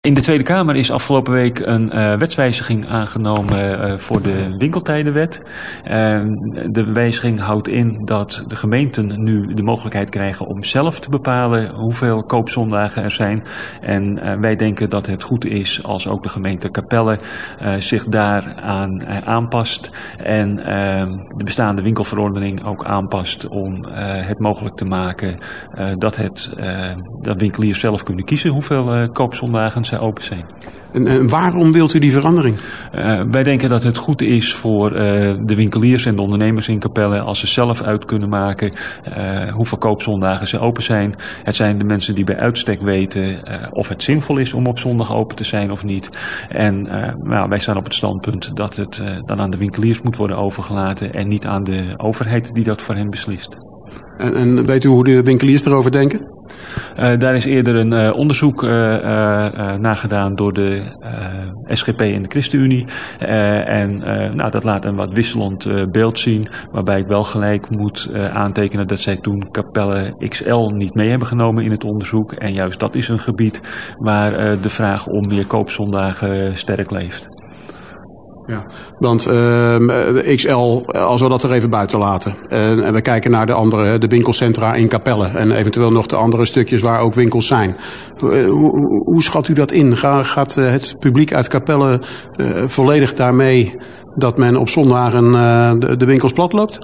In de Tweede Kamer is afgelopen week een wetswijziging aangenomen voor de winkeltijdenwet. De wijziging houdt in dat de gemeenten nu de mogelijkheid krijgen om zelf te bepalen hoeveel koopzondagen er zijn. En wij denken dat het goed is als ook de gemeente Capelle zich daaraan aanpast. En de bestaande winkelverordening ook aanpast om het mogelijk te maken dat winkeliers zelf kunnen kiezen hoeveel koopzondagen zij open zijn. En waarom wilt u die verandering? Wij denken dat het goed is voor de winkeliers en de ondernemers in Capelle als ze zelf uit kunnen maken hoeveel koopzondagen ze open zijn. Het zijn de mensen die bij uitstek weten of het zinvol is om op zondag open te zijn of niet. En wij staan op het standpunt dat het dan aan de winkeliers moet worden overgelaten en niet aan de overheid die dat voor hen beslist. En weet u hoe de winkeliers erover denken? Daar is eerder een onderzoek naar gedaan door de SGP en de ChristenUnie. Dat laat een wat wisselend beeld zien. Waarbij ik wel gelijk moet aantekenen dat zij toen Capelle XL niet mee hebben genomen in het onderzoek. En juist dat is een gebied waar de vraag om meer koopzondagen sterk leeft. Ja, want XL, als we dat er even buiten laten. En we kijken naar de winkelcentra in Capelle. En eventueel nog de andere stukjes waar ook winkels zijn. Hoe schat u dat in? Gaat het publiek uit Capelle volledig daarmee dat men op zondagen de winkels plat loopt?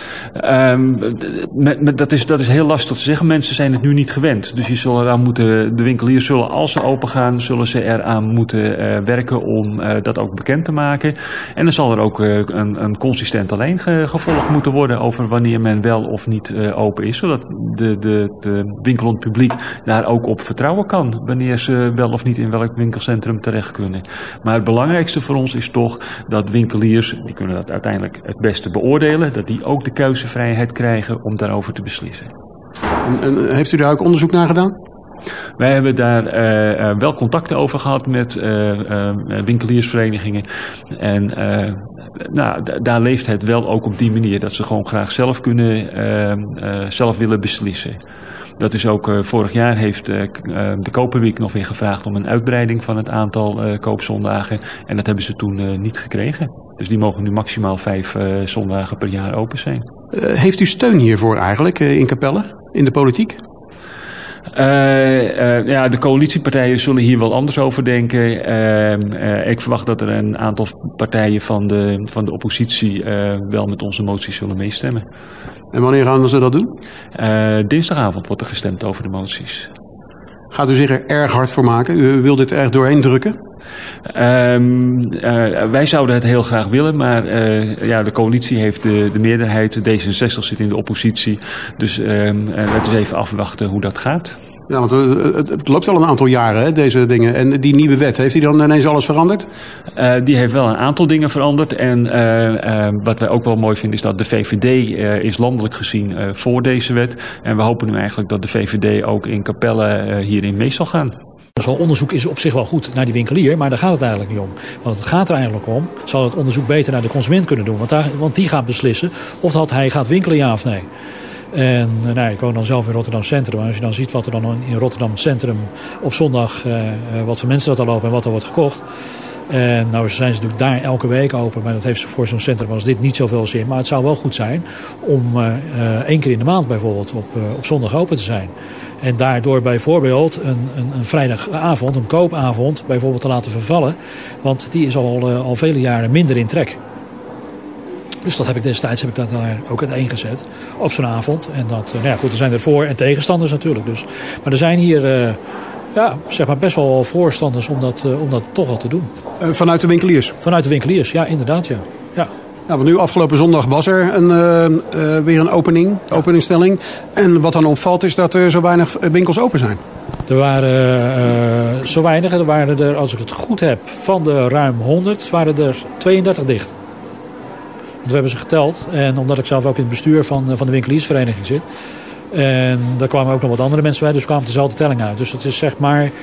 Dat is heel lastig te zeggen. Mensen zijn het nu niet gewend. Dus de winkeliers zullen, als ze open gaan, zullen ze eraan moeten werken om dat ook bekend te maken. En dan zal er ook een consistente lijn gevolgd moeten worden over wanneer men wel of niet open is. Zodat de winkelend publiek daar ook op vertrouwen kan. Wanneer ze wel of niet in welk winkelcentrum terecht kunnen. Maar het belangrijkste voor ons is toch dat winkeliers, die kunnen dat uiteindelijk het beste beoordelen, dat die ook de keuzevrijheid krijgen om daarover te beslissen. En heeft u daar ook onderzoek naar gedaan? Wij hebben daar wel contacten over gehad met winkeliersverenigingen. En daar leeft het wel ook op die manier dat ze gewoon graag zelf willen beslissen. Dat is ook vorig jaar heeft de Koperweek nog weer gevraagd om een uitbreiding van het aantal koopzondagen. En dat hebben ze toen niet gekregen. Dus die mogen nu maximaal 5 zondagen per jaar open zijn. Heeft u steun hiervoor eigenlijk in Capelle, in de politiek? De coalitiepartijen zullen hier wel anders over denken. Ik verwacht dat er een aantal partijen van de oppositie wel met onze moties zullen meestemmen. En wanneer gaan ze dat doen? Dinsdagavond wordt er gestemd over de moties. Gaat u zich er erg hard voor maken? U wil dit er echt doorheen drukken? Wij zouden het heel graag willen, maar de coalitie heeft de meerderheid. D66 zit in de oppositie. Dus het is even afwachten hoe dat gaat. Ja, want het loopt al een aantal jaren, hè, deze dingen. En die nieuwe wet, heeft die dan ineens alles veranderd? Die heeft wel een aantal dingen veranderd. En wat wij ook wel mooi vinden is dat de VVD is landelijk gezien voor deze wet. En we hopen nu eigenlijk dat de VVD ook in Capelle hierin mee zal gaan. Zo'n onderzoek is op zich wel goed naar die winkelier, maar daar gaat het eigenlijk niet om. Want het gaat er eigenlijk om, zal het onderzoek beter naar de consument kunnen doen. Want die gaat beslissen of hij gaat winkelen, ja of nee. En ik woon dan zelf in Rotterdam Centrum. Als je dan ziet wat er dan in Rotterdam Centrum op zondag, wat voor mensen dat er lopen en wat er wordt gekocht. En nou zijn ze natuurlijk daar elke week open, maar dat heeft voor zo'n centrum als dit niet zoveel zin. Maar het zou wel goed zijn om 1 keer in de maand bijvoorbeeld op zondag open te zijn. En daardoor bijvoorbeeld een vrijdagavond, een koopavond bijvoorbeeld te laten vervallen. Want die is al vele jaren minder in trek. Dus dat heb ik destijds daar ook uiteengezet op zo'n avond. En er zijn er voor- en tegenstanders natuurlijk. Dus. Maar er zijn hier best wel voorstanders om dat toch al te doen. Vanuit de winkeliers? Vanuit de winkeliers, ja, inderdaad, ja. Ja, want nu afgelopen zondag was er weer een openingsstelling. En wat dan opvalt is dat er zo weinig winkels open zijn. Er waren zo weinig. Er waren er, als ik het goed heb, van de ruim 100 waren er 32 dicht. We hebben ze geteld. En omdat ik zelf ook in het bestuur van de winkeliersvereniging zit. En daar kwamen ook nog wat andere mensen bij. Dus kwamen dezelfde telling uit. Dus dat is zeg maar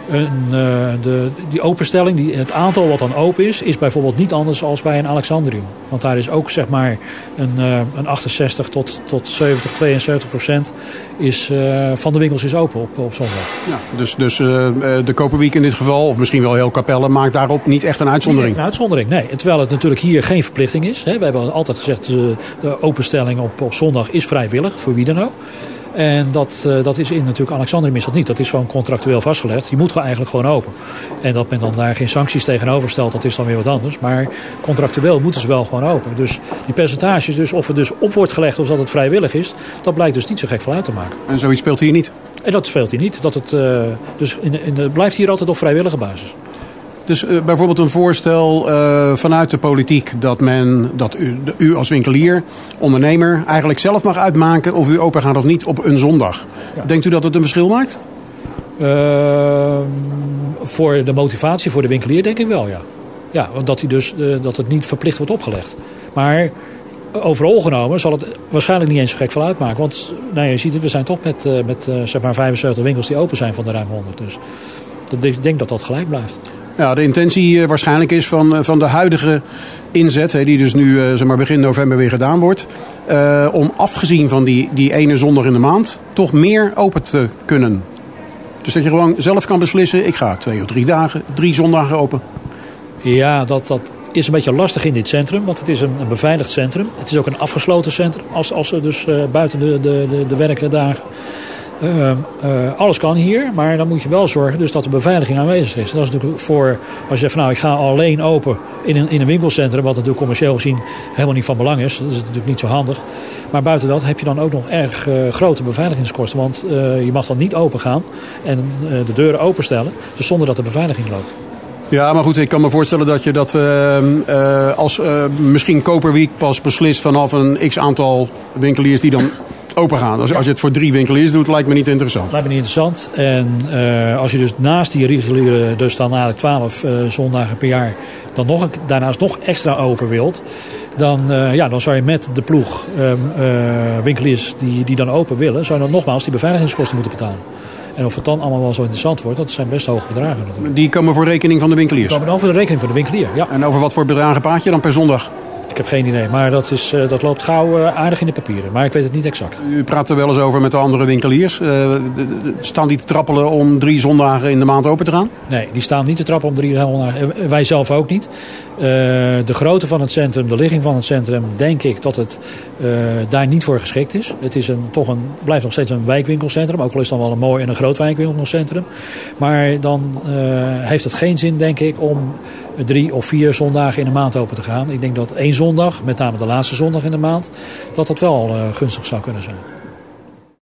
Die openstelling, het aantal wat dan open is bijvoorbeeld niet anders als bij een Alexandrium. Want daar is ook zeg maar een 68 tot 70-72% van de winkels is open op zondag. Ja, dus de Koperwiek in dit geval, of misschien wel heel Capelle, maakt daarop niet echt een uitzondering? Niet echt een uitzondering, nee. Terwijl het natuurlijk hier geen verplichting is. We hebben altijd gezegd, de openstelling op zondag is vrijwillig, voor wie dan ook. En dat is in natuurlijk Alexandrium is dat niet. Dat is gewoon contractueel vastgelegd. Je moet gewoon eigenlijk gewoon open. En dat men dan daar geen sancties tegenover stelt, dat is dan weer wat anders. Maar contractueel moeten ze wel gewoon open. Dus die percentages, dus of het dus op wordt gelegd of dat het vrijwillig is, dat blijkt dus niet zo gek veel uit te maken. En zoiets speelt hier niet? En dat speelt hier niet. Dus het blijft hier altijd op vrijwillige basis. Dus bijvoorbeeld een voorstel vanuit de politiek dat u als winkelier, ondernemer, eigenlijk zelf mag uitmaken of u open gaat of niet op een zondag. Ja. Denkt u dat het een verschil maakt? Voor de motivatie voor de winkelier denk ik wel, ja. Ja, want dat het niet verplicht wordt opgelegd. Maar overal genomen zal het waarschijnlijk niet eens zo gek veel uitmaken. Want je ziet het, we zijn toch met zeg maar 75 winkels die open zijn van de ruim 100. Dus ik denk dat dat gelijk blijft. Ja, de intentie waarschijnlijk is van de huidige inzet, die dus nu zeg maar begin november weer gedaan wordt, om afgezien van die ene zondag in de maand toch meer open te kunnen. Dus dat je gewoon zelf kan beslissen, ik ga 2 of 3 dagen, 3 zondagen open. Ja, dat is een beetje lastig in dit centrum, want het is een beveiligd centrum. Het is ook een afgesloten centrum, als er dus buiten de werkdagen. Alles kan hier, maar dan moet je wel zorgen dus dat de beveiliging aanwezig is. En dat is natuurlijk voor, als je zegt van ik ga alleen open in een winkelcentrum, wat natuurlijk commercieel gezien helemaal niet van belang is. Dat is natuurlijk niet zo handig. Maar buiten dat heb je dan ook nog erg grote beveiligingskosten. Want je mag dan niet open gaan en de deuren openstellen, dus zonder dat de beveiliging loopt. Ja, maar goed, ik kan me voorstellen dat je dat als misschien Koperwiek pas beslist vanaf een x-aantal winkeliers die dan open gaan. Als je het voor 3 winkeliers doet, lijkt me niet interessant. Lijkt me niet interessant. En als je dus naast die reguliere, dus dan eigenlijk 12 zondagen per jaar, dan daarnaast nog extra open wilt, dan zou je met de ploeg winkeliers die dan open willen, zou je dan nogmaals die beveiligingskosten moeten betalen. En of het dan allemaal wel zo interessant wordt, dat zijn best hoge bedragen natuurlijk. Die komen voor rekening van de winkeliers? Die komen dan voor de rekening van de winkelier, ja. En over wat voor bedragen praat je dan per zondag? Ik heb geen idee, maar dat loopt gauw aardig in de papieren. Maar ik weet het niet exact. U praat er wel eens over met de andere winkeliers. Staan die te trappelen om 3 zondagen in de maand open te gaan? Nee, die staan niet te trappelen om 3 zondagen. Wij zelf ook niet. De grootte van het centrum, de ligging van het centrum, denk ik dat het daar niet voor geschikt is. Het is blijft nog steeds een wijkwinkelcentrum. Ook al is het dan wel een mooi en een groot wijkwinkelcentrum. Maar dan heeft het geen zin, denk ik, om 3 of 4 zondagen in de maand open te gaan. Ik denk dat 1 zondag, met name de laatste zondag in de maand, dat wel gunstig zou kunnen zijn.